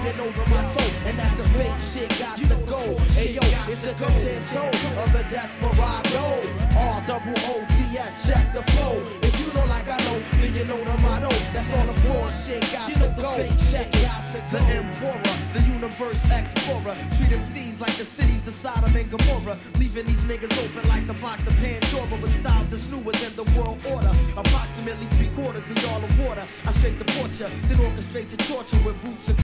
hanging over my toe, and that's the fake shit got to go. Hey yo, it's the concerto of the desperado. R-double-O-T-S, check the flow. If you know like I know, then you know the motto. That's all the fraud shit got to go. Check it out, the Emperor, the universe explorer. Treat MCs like the cities, the Sodom and Gomorrah, leaving these niggas open like the box of Pandora, with styles that's newer than the world order. Approximately 3/4 of y'all are water. I straight the torture, then orchestrate your torture with roots and